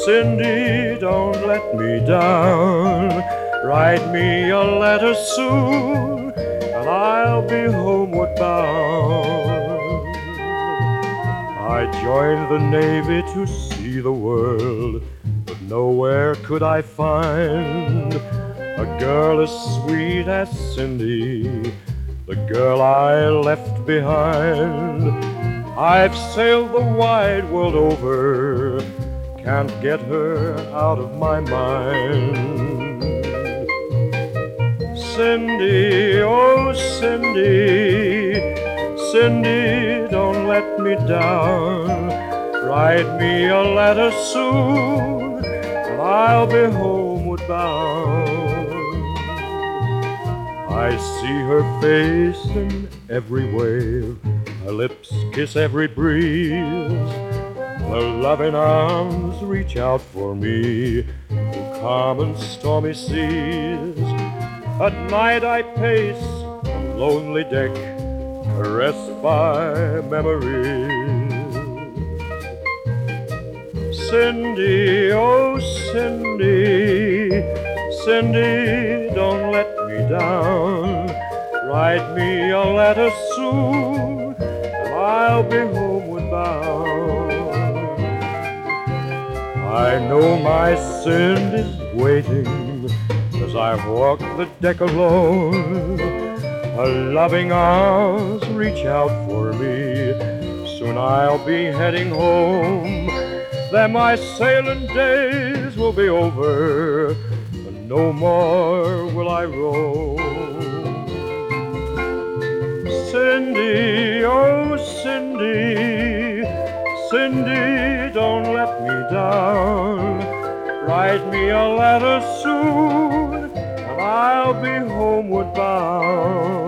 Cindy, don't let me down. Write me a letter soon, and I'll be homeward bound. I joined the Navy to see the world, but nowhere could I find a girl as sweet as Cindy, the girl I left behind. I've sailed the wide world over, can't get her out of my mind. Cindy, oh Cindy, Cindy, don't let me down. Write me a letter soon, and I'll be homeward bound. I see her face in every wave, her lips kiss every breeze. Her loving arms reach out for me through calm and stormy seas. At night I pace a lonely deck, caressed by memories. Cindy, oh Cindy, Cindy, don't let me down. Write me a letter soon, and I'll be homeward bound. I know my Cindy's waiting as I walk the deck alone. Her loving arms reach out for me, soon I'll be heading home. Then my sailing days will be over, and no more will I roam. Cindy, oh Cindy, Cindy, don't let me down. Write me a letter soon, and I'll be homeward bound.